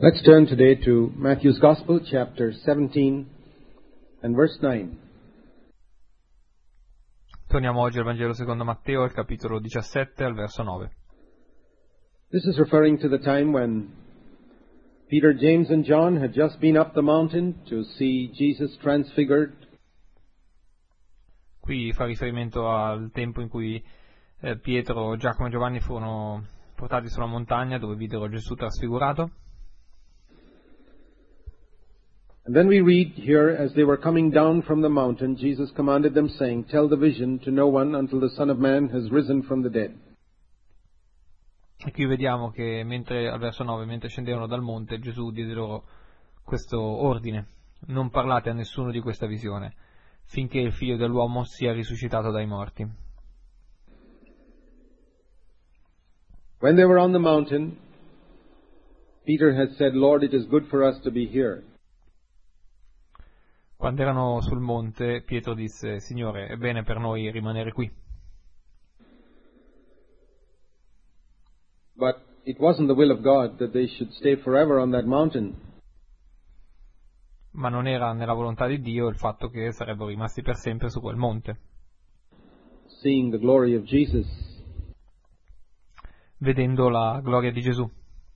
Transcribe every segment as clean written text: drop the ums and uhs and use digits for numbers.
Let's turn today to Matthew's Gospel, chapter 17 and verse 9. Torniamo oggi al Vangelo secondo Matteo, al capitolo 17, al verso 9. This is referring to the time when Peter, James, and John had just been up the mountain to see Jesus transfigured. Qui fa riferimento al tempo in cui Pietro, Giacomo e Giovanni furono portati sulla montagna dove videro Gesù trasfigurato. And then we read here, as they were coming down from the mountain, Jesus commanded them, saying, "Tell the vision to no one until the Son of Man has risen from the dead." E qui vediamo che al verso 9, mentre scendevano dal monte, Gesù diede loro questo ordine: non parlate a nessuno di questa visione, finché il Figlio dell'uomo sia risuscitato dai morti. When they were on the mountain, Peter had said, "Lord, it is good for us to be here." Quando erano sul monte, Pietro disse: Signore, è bene per noi rimanere qui. But it wasn't the will of God that they should stay forever on that mountain. Ma non era nella volontà di Dio il fatto che sarebbero rimasti per sempre su quel monte, Seeing the glory of Jesus. vedendo la gloria di Gesù.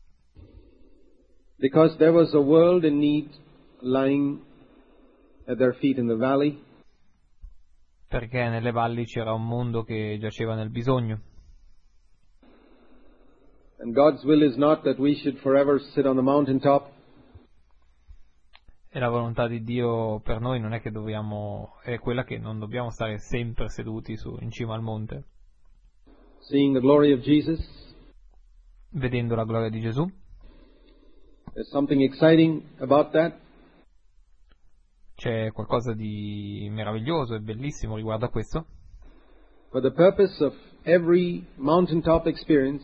Because there was a world in need lying at their feet in the valley. Perché nelle valli c'era un mondo che giaceva nel bisogno. And God's will is not that we should forever sit on the mountaintop. E la volontà di Dio per noi non è che è quella che non dobbiamo stare sempre seduti in cima al monte, Seeing the glory of Jesus. vedendo la gloria di Gesù. There's something exciting about that. C'è qualcosa di meraviglioso e bellissimo riguardo a questo. For the purpose of every mountaintop experience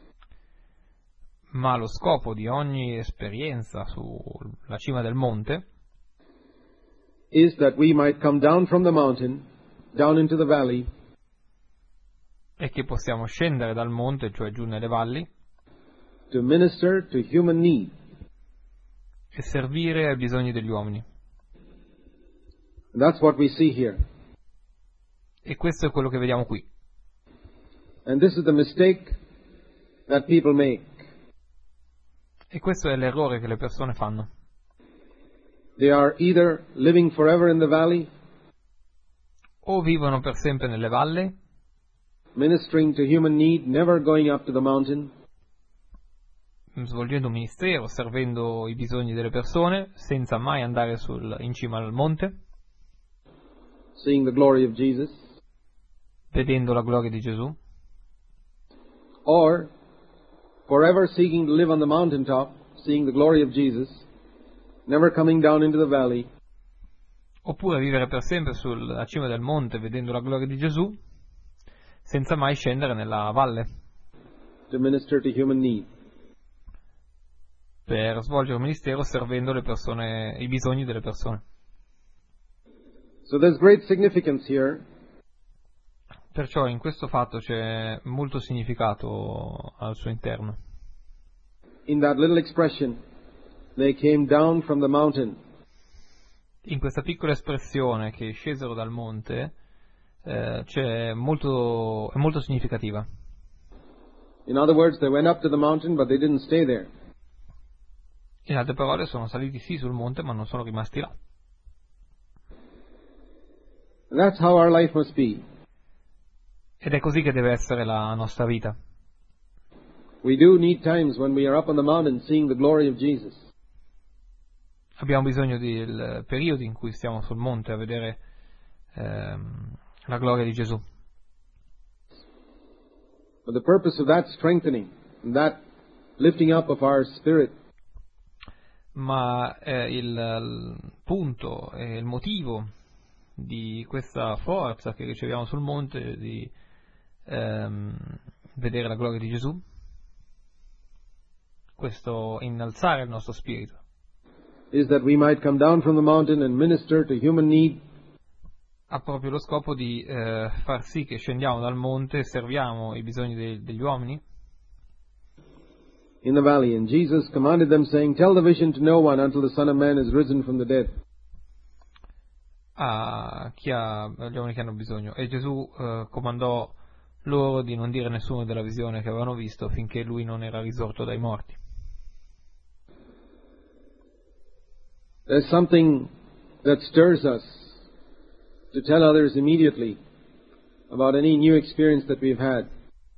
Ma lo scopo di ogni esperienza sulla cima del monte is that we might come down from the mountain, down into the valley, è che possiamo scendere dal monte, cioè giù nelle valli, to minister to human need. e servire ai bisogni degli uomini. And that's what we see here. E questo è quello che vediamo qui. And this is the mistake that people make. E questo è l'errore che le persone fanno. They are either living forever in the valley, O vivono per sempre nelle valli, ministering to human need, never going up to the mountain, svolgendo un ministero, servendo i bisogni delle persone, senza mai andare in cima al monte, seeing the glory of Jesus, vedendo la gloria di Gesù, or forever seeking to live on the mountaintop, seeing the glory of Jesus, never coming down into the valley, oppure vivere per sempre sulla cima del monte, vedendo la gloria di Gesù, senza mai scendere nella valle, to minister to human need. per svolgere un ministero servendo i bisogni delle persone. So there's great significance here. Perciò in questo fatto c'è molto significato al suo interno. In that little expression, they came down from the mountain. In questa piccola espressione che scesero dal monte è molto significativa. In other words, they went up to the mountain, but they didn't stay there. In altre parole, sono saliti sì sul monte, ma non sono rimasti là. And that's how our life must be. Ed è così che deve essere la nostra vita. We do need times when we are up on the mountain seeing the glory of Jesus. Abbiamo bisogno di periodi in cui stiamo sul monte a vedere la gloria di Gesù. For the purpose of that strengthening, and that lifting up of our spirit, Ma il punto e il motivo di questa forza che riceviamo sul monte di vedere la gloria di Gesù, questo innalzare il nostro spirito, is that we might come down from the mountain and minister to human need, ha proprio lo scopo di far sì che scendiamo dal monte e serviamo i bisogni degli uomini, in the valley, and Jesus commanded them, saying, Tell the vision to no one until the Son of Man is risen from the dead. Agli uomini che hanno bisogno. E Gesù comandò loro di non dire a nessuno della visione che avevano visto finché lui non era risorto dai morti. There's something that stirs us to tell others immediately about any new experience that we've had.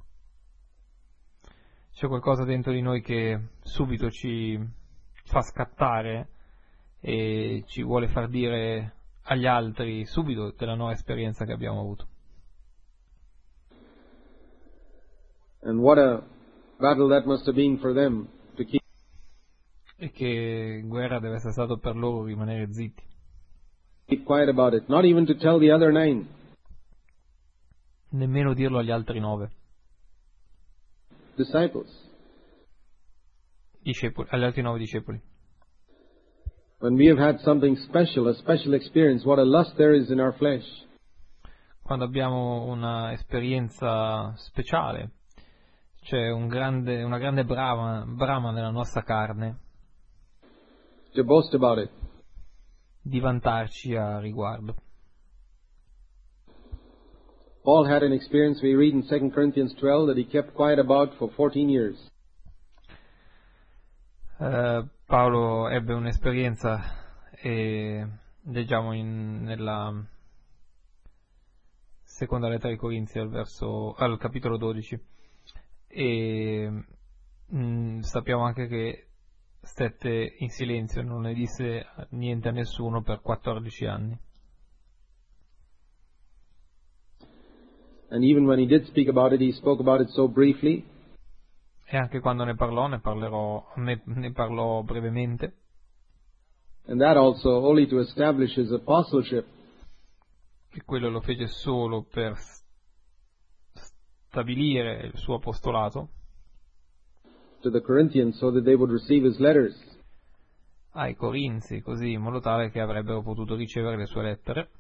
C'è qualcosa dentro di noi che subito ci fa scattare e ci vuole far dire agli altri subito della nuova esperienza che abbiamo avuto. And what a battle that must have been for them to keep E che guerra deve essere stato per loro rimanere zitti. quiet about it, not even to tell the other 9. Nemmeno dirlo agli altri 9. Disciples. Agli altri 9 discepoli. When we have had something special, a special experience, what a lust there is in our flesh. Quando abbiamo una esperienza speciale, c'è una grande brama nella nostra carne To boast about it. di vantarci a riguardo. Paul had an experience we read in 2 Corinthians 12 that he kept quiet about for 14 years. Paolo ebbe un'esperienza e leggiamo nella seconda lettera ai Corinzi al capitolo 12 e sappiamo anche che stette in silenzio, non ne disse niente a nessuno per 14 anni. And even when he did speak about it, he spoke about it so briefly. E anche quando ne parlò brevemente. And that also only to establish his apostleship. E quello lo fece solo per stabilire il suo apostolato To the Corinthians so that they would receive his letters. Ai Corinzi, così in modo tale che avrebbero potuto ricevere le sue lettere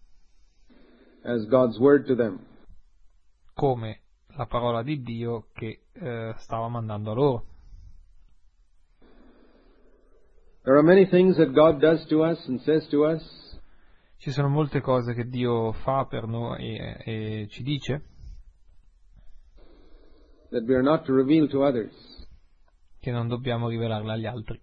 As God's word to them. come la parola di Dio che stava mandando a loro. There are many things that God does to us and says to us Ci sono molte cose che Dio fa per noi e ci dice that we are not to reveal to others. che non dobbiamo rivelarle agli altri.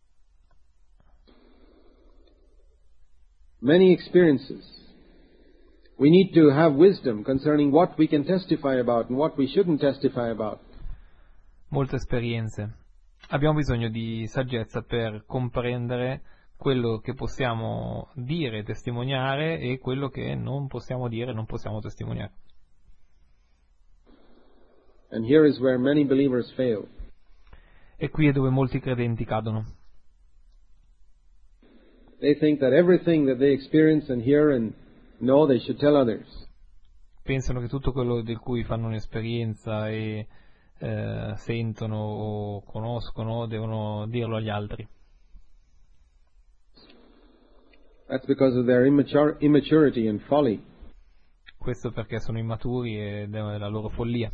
Many experiences. We need to have wisdom concerning what we can testify about and what we shouldn't testify about. Molte esperienze. Abbiamo bisogno di saggezza per comprendere quello che possiamo dire, testimoniare e quello che non possiamo dire, non possiamo testimoniare. And here is where many believers fail. E qui è dove molti credenti cadono. They think that everything that they experience and hear and know they should tell others. Pensano che tutto quello di cui fanno un'esperienza e sentono o conoscono devono dirlo agli altri. That's because of their immaturity and folly. Questo perché sono immaturi e della loro follia.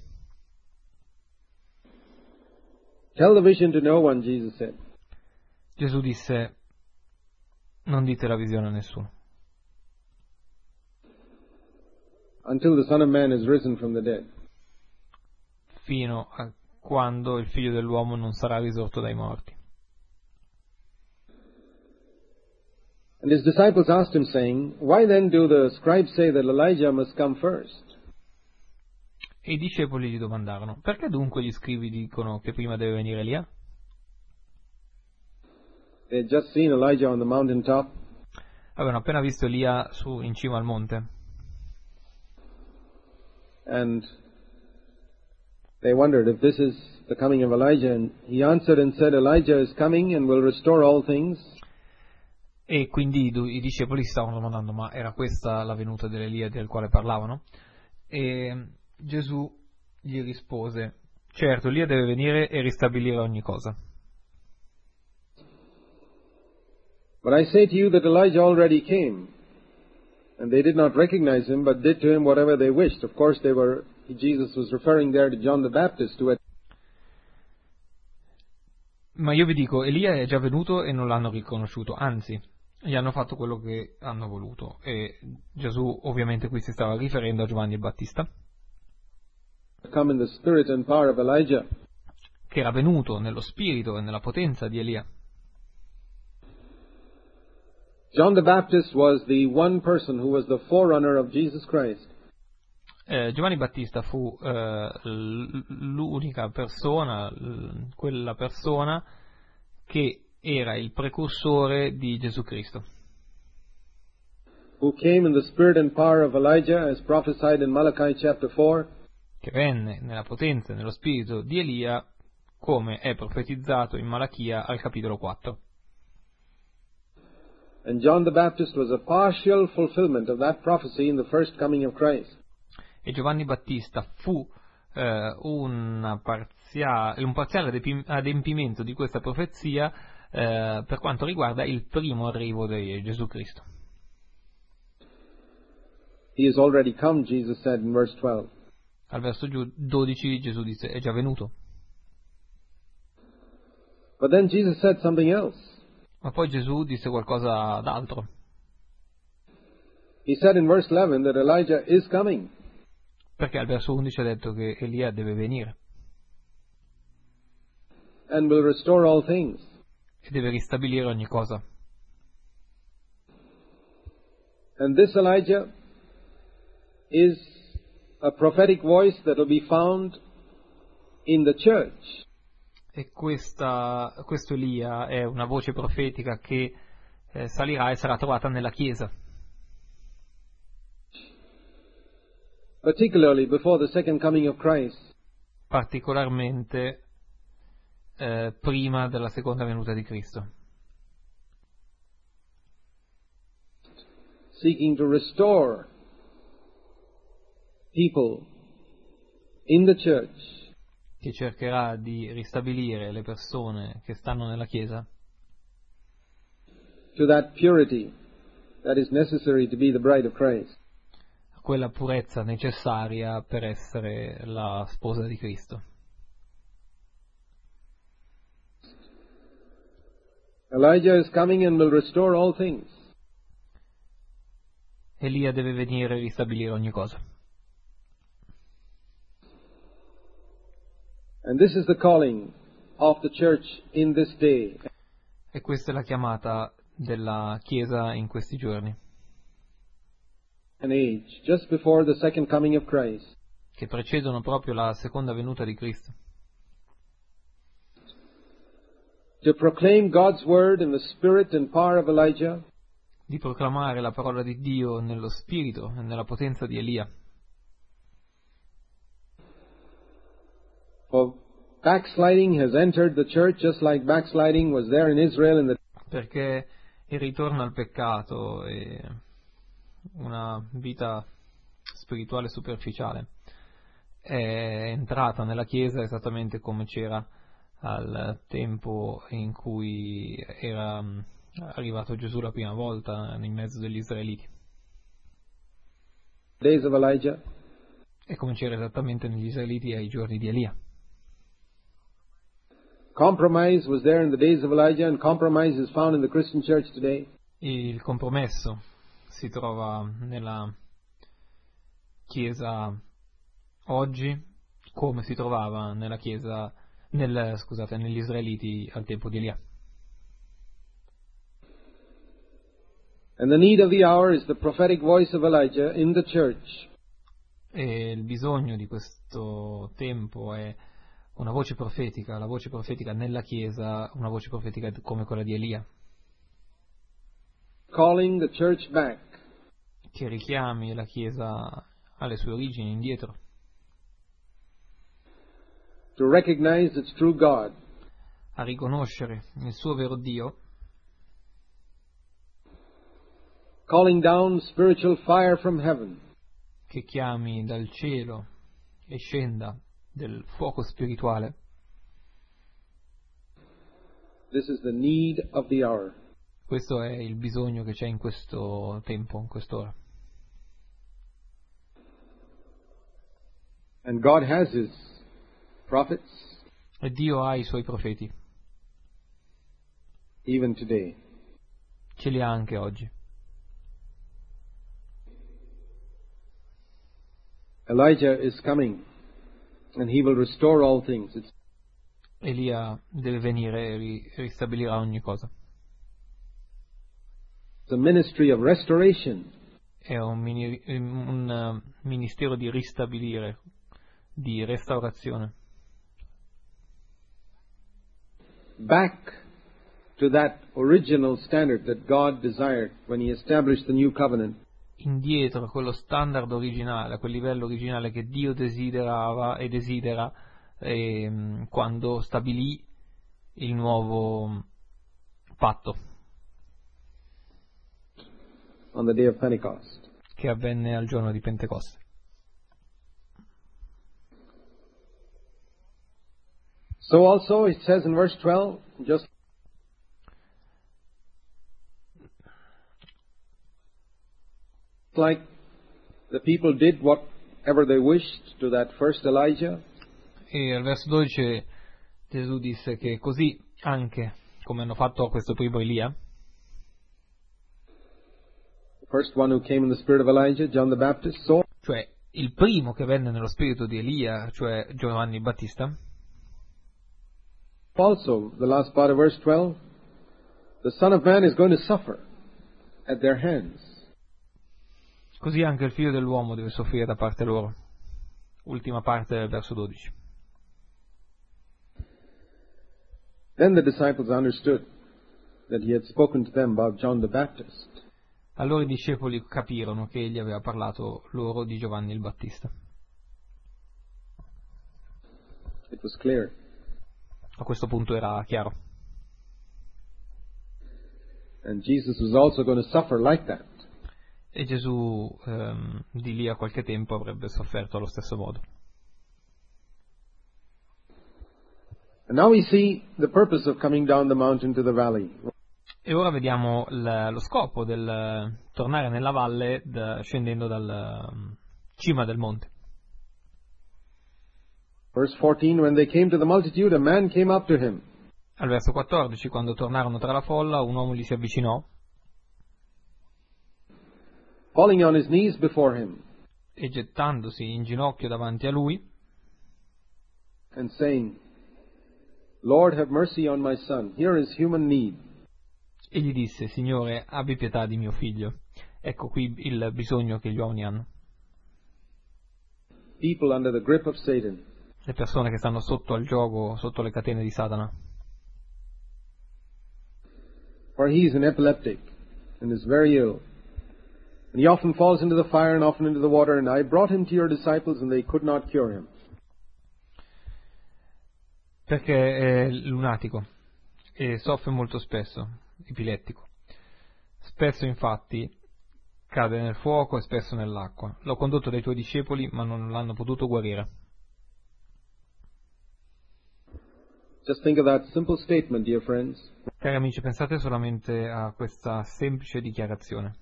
Tell the vision to no one, Jesus said. Gesù disse: non dite la visione a nessuno, until the Son of Man is risen from the dead. fino a quando il figlio dell'uomo non sarà risorto dai morti. And his disciples asked him, saying, Why then do the scribes say that Elijah must come first? E i discepoli gli domandarono: perché dunque gli scribi dicono che prima deve venire Elia? They had just seen Elijah on the mountaintop. Avevano appena visto Elia in cima al monte. And they wondered if this is the coming of Elijah. And he answered and said, Elijah is coming and will restore all things. E quindi i discepoli si stavano domandando: ma era questa la venuta dell'Elia del quale parlavano? E Gesù gli rispose: certo, Elia deve venire e ristabilire ogni cosa. But I say to you that Elijah already came, and they did not recognize him, but did to him whatever they wished. Of course, Jesus was referring there to John the Baptist, who had... Ma io vi dico, Elia è già venuto e non l'hanno riconosciuto, anzi, gli hanno fatto quello che hanno voluto. E Gesù ovviamente qui si stava riferendo a Giovanni il Battista, come in the spirit and power of Elijah. che era venuto nello spirito e nella potenza di Elia. John the Baptist was the one person who was the forerunner of Jesus Christ. Giovanni Battista fu l'unica persona, quella persona che era il precursore di Gesù Cristo, Who came in the spirit and power of Elijah as prophesied in Malachi chapter 4. che venne nella potenza e nello spirito di Elia, come è profetizzato in Malachia al capitolo 4. And John the Baptist was a partial fulfillment of that prophecy in the first coming of Christ. E Giovanni Battista fu un parziale adempimento di questa profezia per quanto riguarda il primo arrivo di Gesù Cristo. He is already come, Jesus said in verse 12. Al verso 12 Gesù disse: è già venuto. But then Jesus said something else. Ma poi Gesù disse qualcosa d'altro. He said in verse 11 that Elijah is coming. Perché al verso 11 ha detto che Elia deve venire. And will restore all things. E deve ristabilire ogni cosa. And this Elijah is a prophetic voice that will be found in the church. E questo Elia è una voce profetica che salirà e sarà trovata nella Chiesa. Particularly before the second coming of Christ. Particolarmente prima della seconda venuta di Cristo. Seeking to restore people in the church. Che cercherà di ristabilire le persone che stanno nella Chiesa to that purity that is necessary to be the bride of Christ. a quella purezza necessaria per essere la sposa di Cristo. Elijah is coming and will restore all things. Elia deve venire e ristabilire ogni cosa. And this is the calling of the church in this day. E questa è la chiamata della Chiesa in questi giorni, An age just before the second coming of Christ. che precedono proprio la seconda venuta di Cristo. To proclaim God's word in the spirit and power of Elijah. Di proclamare la parola di Dio nello spirito e nella potenza di Elia. For backsliding has entered the church just like backsliding was there in Israel in the... Perché il ritorno al peccato e una vita spirituale superficiale è entrata nella Chiesa esattamente come c'era al tempo in cui era arrivato Gesù la prima volta in mezzo degli Israeliti. days of Elijah. E come c'era esattamente negli Israeliti ai giorni di Elia. Compromise was there in the days of Elijah, and compromise is found in the Christian church today. Il compromesso si trova nella Chiesa oggi come si trovava nella Chiesa, negli Israeliti al tempo di Elia. And the need of the hour is the prophetic voice of Elijah in the church. E il bisogno di questo tempo è una voce profetica, la voce profetica nella Chiesa, una voce profetica come quella di Elia, Calling the church back. che richiami la Chiesa alle sue origini, indietro, To recognize its true God. a riconoscere il suo vero Dio, Calling down spiritual fire from heaven. che chiami dal cielo e scenda del fuoco spirituale. This is the need of the hour. Questo è il bisogno che c'è in questo tempo, in quest'ora. And God has His prophets. E Dio ha i suoi profeti. even today. Ce li ha anche oggi. Elijah is coming, and he will restore all things. It's Elia deve venire e ristabilirà ogni cosa. a ministry of restoration. È un ministero di ristabilire, di restaurazione. Back to that original standard that God desired when He established the new covenant. Indietro a quello standard originale, a quel livello originale che Dio desiderava e desidera quando stabilì il nuovo patto On the day of Pentecost. che avvenne al giorno di Pentecoste. So also it says in verse 12, just like the people did whatever they wished to that first Elijah, E al verso 12 Gesù disse che così anche come hanno fatto a questo primo Elia, the first one who came in the spirit of Elijah, John the Baptist, so cioè il primo che venne nello spirito di Elia, cioè Giovanni il Battista, also, the last part of verse 12, the Son of Man is going to suffer at their hands. così anche il figlio dell'uomo deve soffrire da parte loro. Ultima parte del verso 12. Then the disciples understood that he had spoken to them about John the Baptist. Allora i discepoli capirono che egli aveva parlato loro di Giovanni il Battista. It was clear. A questo punto era chiaro. And Jesus was also going to suffer like that. E Gesù di lì a qualche tempo avrebbe sofferto allo stesso modo. And now we see the purpose of coming down the mountain to the valley. E ora vediamo lo scopo del tornare nella valle scendendo dalla cima del monte. Verse 14, when they came to the multitude, a man came up to him. Al verso 14, quando tornarono tra la folla, un uomo gli si avvicinò Falling on his knees before him, e gettandosi in ginocchio davanti a lui, and saying, Lord, have mercy on my son. Here is human need. e gli disse: Signore, abbi pietà di mio figlio. Ecco qui il bisogno che gli uomini hanno. People under the grip of Satan. Le persone che stanno sotto al gioco, sotto le catene di Satana. For he is an epileptic and is very ill. And he often falls into the fire and often into the water. And I brought him to your disciples and they could not cure him. Perché è lunatico e soffre molto spesso, epilettico. Spesso infatti cade nel fuoco e spesso nell'acqua. L'ho condotto dai tuoi discepoli, ma non l'hanno potuto guarire. Just think of that simple statement, dear friends. Cari amici, pensate solamente a questa semplice dichiarazione.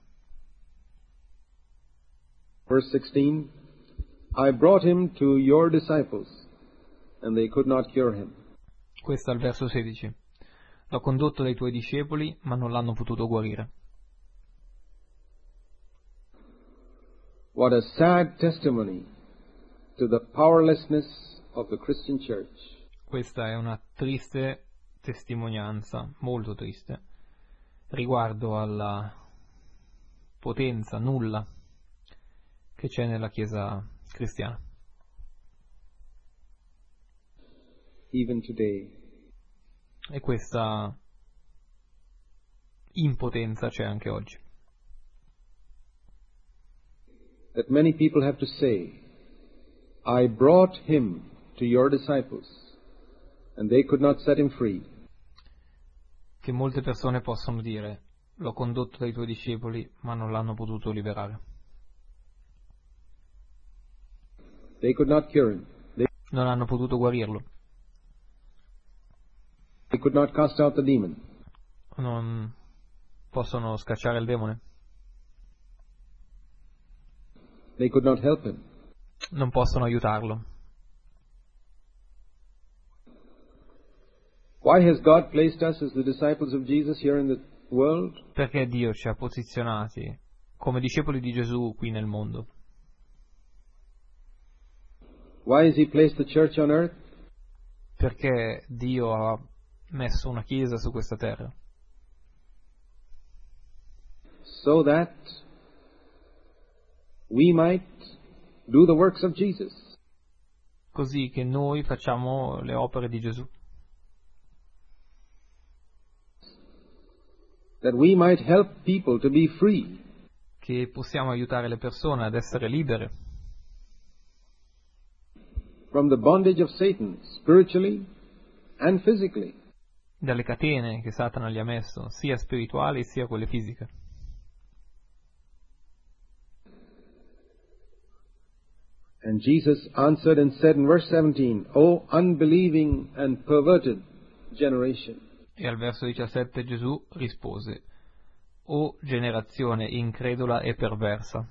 Verse 16, I brought him to your disciples and they could not cure him. Questo è il verso 16. L'ho condotto dai tuoi discepoli, ma non l'hanno potuto guarire. What a sad testimony to the powerlessness of the Christian church. Questa è una triste testimonianza, molto triste, riguardo alla potenza nulla che c'è nella Chiesa cristiana. Even today. E questa impotenza c'è anche oggi. That many people have to say, I brought him to your disciples and they could not set him free. Che molte persone possono dire: l'ho condotto dai tuoi discepoli, ma non l'hanno potuto liberare. They could not cure him. Non hanno potuto guarirlo. They could not cast out the demon. Non possono scacciare il demone. They could not help him. Non possono aiutarlo. Why has God placed us as the disciples of Jesus here in the world? Perché Dio ci ha posizionati come discepoli di Gesù qui nel mondo? Why has He placed the church on earth? Perché Dio ha messo una chiesa su questa terra? So that we might do the works of Jesus. Così che noi facciamo le opere di Gesù. That we might help people to be free Che possiamo aiutare le persone ad essere libere from the bondage of Satan, spiritually and physically. dalle catene che Satana gli ha messo, sia spirituali sia quelle fisiche. And Jesus answered and said in verse 17, O unbelieving and perverted generation. E al verso 17 Gesù rispose: O generazione incredula e perversa,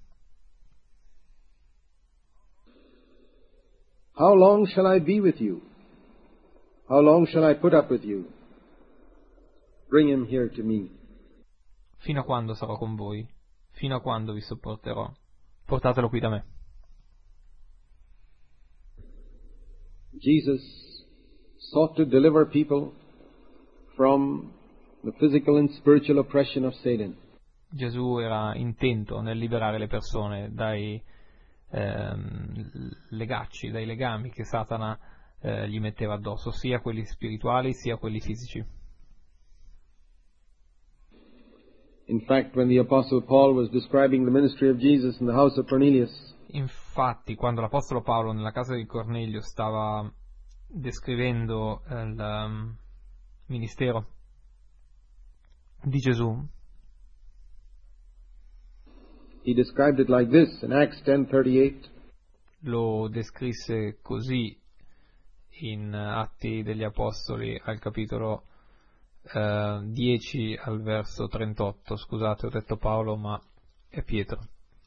How long shall I be with you? How long shall I put up with you? Bring him here to me. fino a quando sarò con voi? Fino a quando vi sopporterò? Portatelo qui da me. Jesus sought to deliver people from the physical and spiritual oppression of Satan. Gesù era intento nel liberare le persone dai legacci, dai legami che Satana gli metteva addosso, sia quelli spirituali sia quelli fisici. In fact, when the Apostle Paul was describing the ministry of Jesus in the house of Cornelius, Infatti, quando l'Apostolo Paolo nella casa di Cornelio stava descrivendo il ministero di Gesù, he described it like this in Acts 10:38. lo descrisse così in Atti degli Apostoli al capitolo 10 al verso 38. Scusate, ho detto Paolo, ma è Pietro.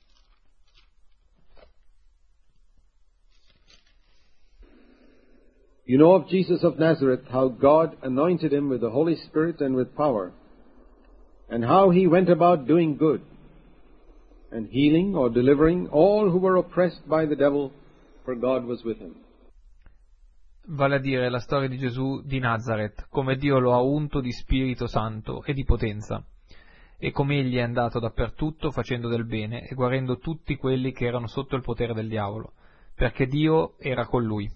You know of Jesus of Nazareth, how God anointed him with the Holy Spirit and with power, and how he went about doing good, and healing or delivering all who were oppressed by the devil, for God was with him. Vale a dire la storia di Gesù di Nazareth, come Dio lo ha unto di Spirito Santo e di potenza, e come egli è andato dappertutto facendo del bene e guarendo tutti quelli che erano sotto il potere del diavolo, perché Dio era con lui.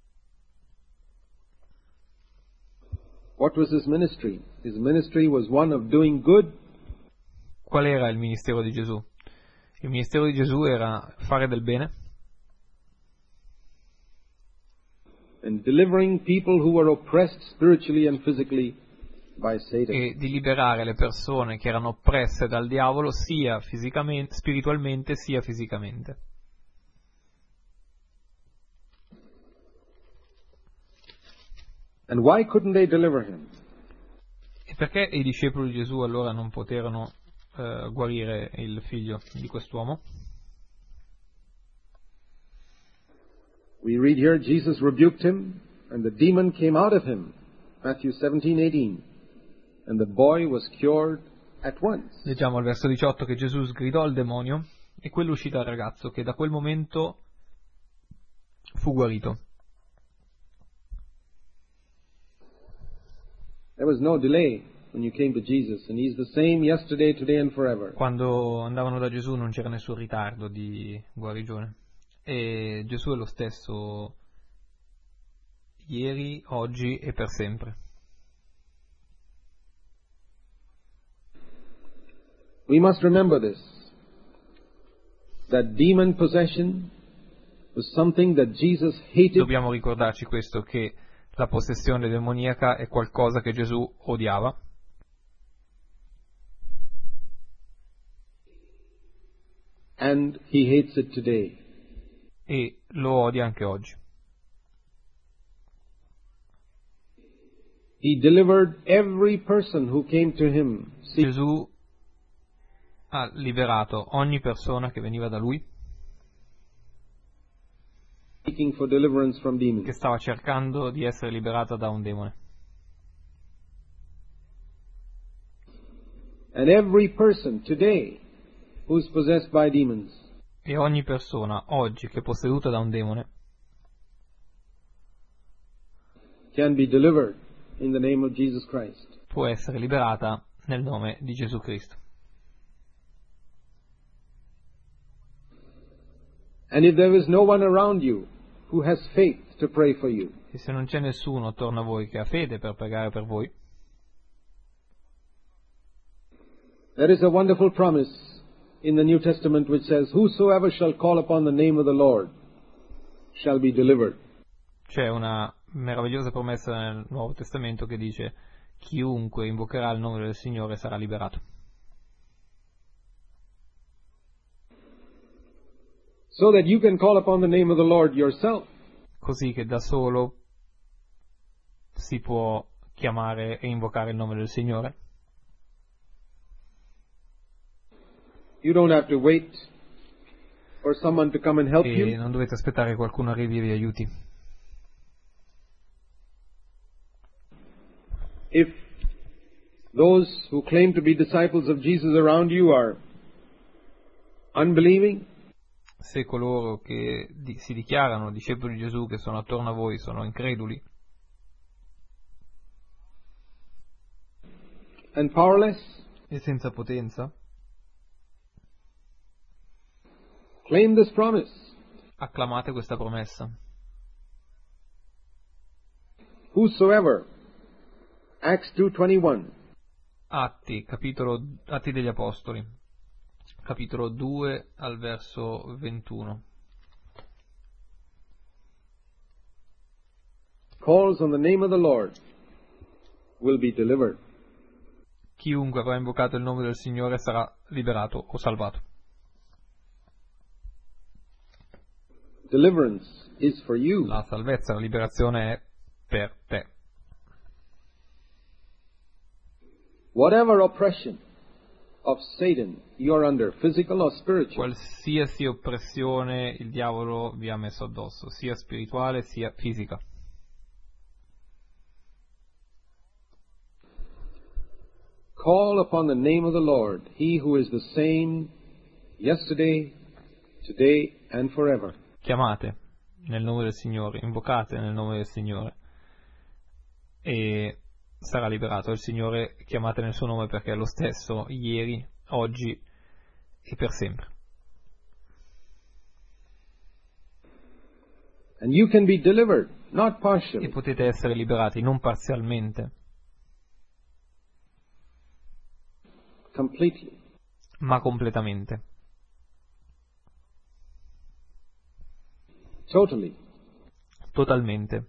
What was his ministry? His ministry was one of doing good Qual era il ministero di Gesù? Il ministero di Gesù era fare del bene and delivering people who were oppressed spiritually and physically by Satan. e di liberare le persone che erano oppresse dal diavolo sia spiritualmente sia fisicamente. And why couldn't they deliver him? E perché i discepoli di Gesù allora non poterono guarire il figlio di quest'uomo? We read here, Jesus rebuked him, and the demon came out of him. Matthew 17:18. And the boy was cured at once. Leggiamo al verso 18 che Gesù sgridò il demonio e quello uscì dal ragazzo, che da quel momento fu guarito. There was no delay when you came to Jesus, and he's the same yesterday, today, and forever. Quando andavano da Gesù non c'era nessun ritardo di guarigione. E Gesù è lo stesso ieri, oggi e per sempre. We must remember this, that demon possession was something that Jesus hated. Dobbiamo ricordarci questo, che la possessione demoniaca è qualcosa che Gesù odiava And he hates it today. e lo odia anche oggi. He delivered every person who came to him, Gesù ha liberato ogni persona che veniva da lui, seeking for deliverance from che demons. stava cercando di essere liberata da un demone. And every person today who is possessed by demons E ogni persona oggi che è posseduta da un demone can be delivered in the name of Jesus Christ. può essere liberata nel nome di Gesù Cristo. And if there is no one around you who has faith to pray for you, E se non c'è nessuno attorno a voi che ha fede per pregare per voi, there is a wonderful promise in the New Testament which says, "Whosoever shall call upon the name of the Lord shall be delivered." c'è una meravigliosa promessa nel Nuovo Testamento che dice: chiunque invocherà il nome del Signore sarà liberato. So that you can call upon the name of the Lord yourself. Così che da solo si può chiamare e invocare il nome del Signore. You don't have to wait for someone to come and help E you. non dovete aspettare che qualcuno arrivi e vi aiuti. If those who claim to be disciples of Jesus around you are unbelieving, Se coloro che si dichiarano discepoli di Gesù che sono attorno a voi sono increduli and powerless, e senza potenza, claim this promise. acclamate questa promessa. Whosoever, Acts 2:21, Atti degli Apostoli, capitolo 2 al verso 21. calls on the name of the Lord will be delivered. Chiunque avrà invocato il nome del Signore sarà liberato o salvato. Deliverance is for you. La salvezza, la liberazione è per te. Whatever oppression of Satan you're under, physical or spiritual, Qualsiasi oppressione il diavolo vi ha messo addosso, sia spirituale sia fisica. call upon the name of the Lord, He who is the same yesterday, today, and forever. Chiamate nel nome del Signore, invocate nel nome del Signore e sarà liberato il Signore. Chiamate nel suo nome perché è lo stesso ieri, oggi e per sempre. And you can be delivered, not E partially, potete essere liberati non parzialmente, completely. ma completamente, Totally. totalmente,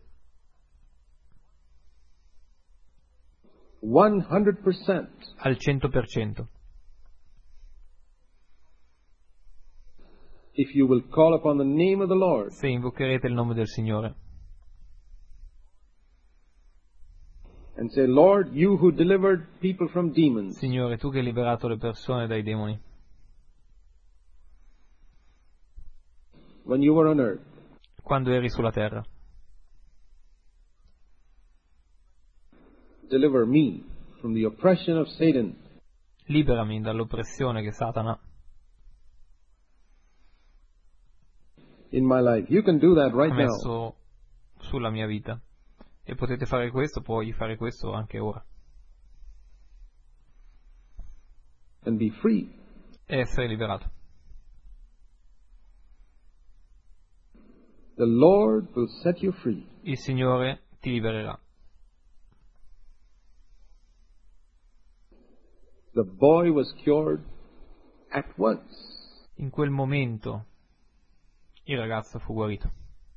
100%. al 100%. If you will call upon the name of the Lord Se invocherete il nome del Signore and say, Lord, you who delivered people from demons, Signore, tu che hai liberato le persone dai demoni when you were on earth, quando eri sulla terra, deliver me from the oppression of Satan, liberami dall'oppressione che Satana in my life. You can do that ha right now. messo sulla mia vita. E potete fare questo, puoi fare questo anche ora. And be free. E essere liberato. The Lord will set you free. Il Signore ti libererà. The boy was cured at once. In quel momento il ragazzo fu guarito.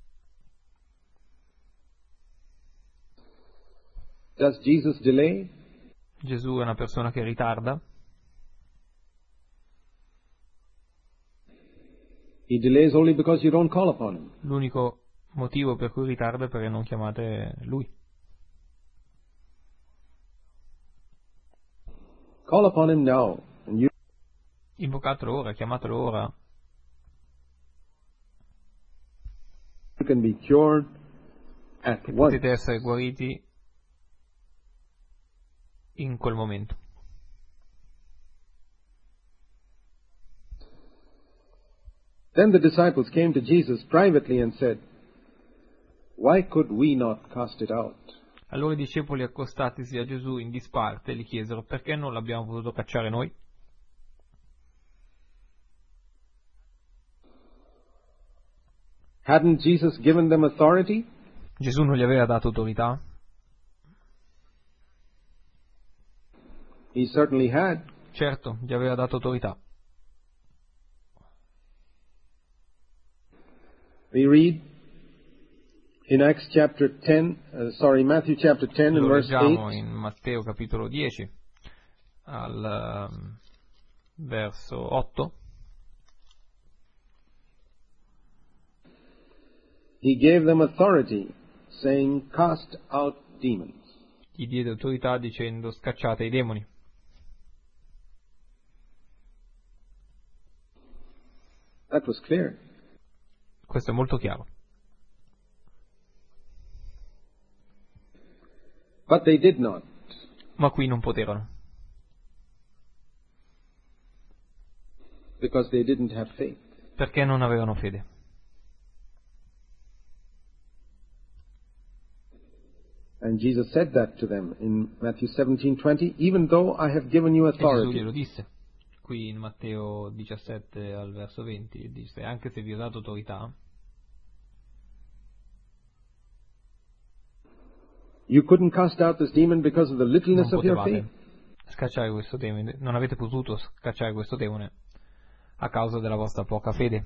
Does Jesus delay? Gesù è una persona che ritarda. He delays only because you don't call upon him. L'unico motivo per cui ritarda è perché non chiamate lui. Call upon him now, and you Invocatelo ora, chiamatelo ora can be cured at e once. potete essere guariti in quel momento. Then the disciples came to Jesus privately and said, "Why could we not cast it out?" Allora i discepoli, accostatisi a Gesù in disparte, gli chiesero: perché non l'abbiamo potuto cacciare noi? Hadn't Jesus given them authority? Gesù non gli aveva dato autorità? He certainly had. Certo, gli aveva dato autorità. We read in Matthew chapter 10 and Lo verse leggiamo 8. in Matteo capitolo 10 al verso 8. He gave them authority, saying, "Cast out demons." Gli diede autorità dicendo: scacciate i demoni. That was clear. Questo è molto chiaro. But they did not. Ma qui non poterono, Because they didn't have faith. perché non avevano fede. And Jesus said that to them in Matthew 17:20, "Even though I have given you E Gesù authority." glielo disse. Qui in Matteo 17 al verso 20 dice: anche se vi ho dato autorità, You couldn't cast out this demon because of the non littleness of your potevate faith. scacciare questo demone, non avete potuto scacciare questo demone a causa della vostra poca fede.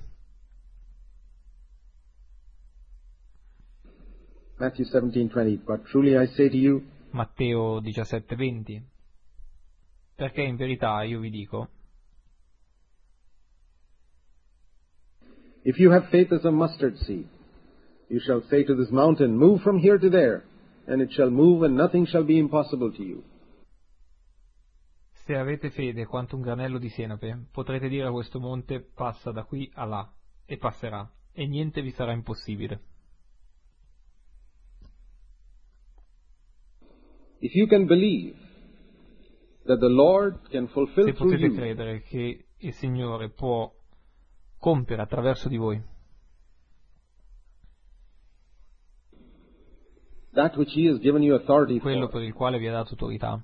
Matthew 17:20, "But truly I say to you, Matteo 17:20, perché in verità io vi dico, if you have faith as a mustard seed, you shall say to this mountain, 'Move from here to there,' and it shall move, and nothing shall be impossible to you." se avete fede quanto un granello di senape, potrete dire a questo monte: passa da qui a là, e passerà, e niente vi sarà impossibile. If you can believe that the Lord can fulfill Se through potete you credere che il Signore può compiere attraverso di voi that which He has given you authority quello for, per il quale vi ha dato autorità,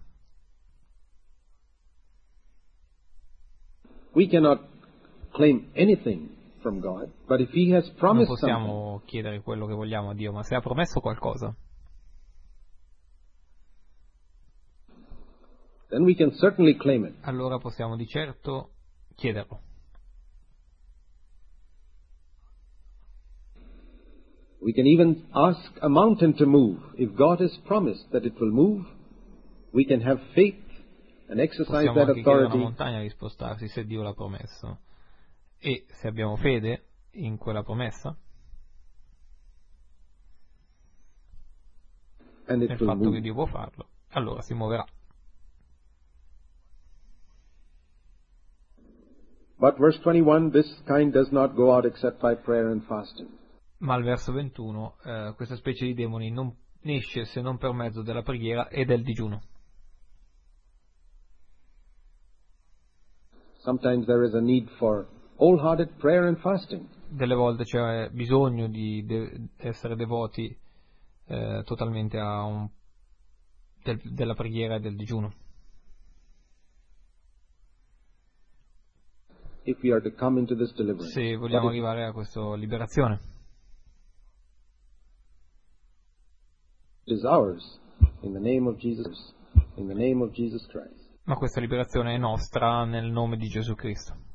we cannot claim anything from God, but if He has non promised something, possiamo chiedere quello che vogliamo a Dio, ma se ha promesso qualcosa, then we can certainly claim it. allora possiamo di certo chiederlo. We can even ask a mountain to move. If God has promised that it will move, we can have faith and exercise Possiamo that anche chiedere a una authority, montagna di spostarsi se Dio l'ha promesso, e se abbiamo fede in quella promessa, and it nel will fatto che move. Dio può farlo, allora si muoverà. But verse 21, this kind does not go out except by prayer and fasting. Ma al verso 21 questa specie di demoni non esce se non per mezzo della preghiera e del digiuno. Sometimes there is a need for wholehearted prayer and fasting. Delle volte c'è bisogno di essere devoti totalmente della preghiera e del digiuno, if we are to come into this deliverance. se vogliamo But arrivare a questa liberazione. it is ours in the name of Jesus Christ. Ma questa liberazione è nostra nel nome di Gesù Cristo.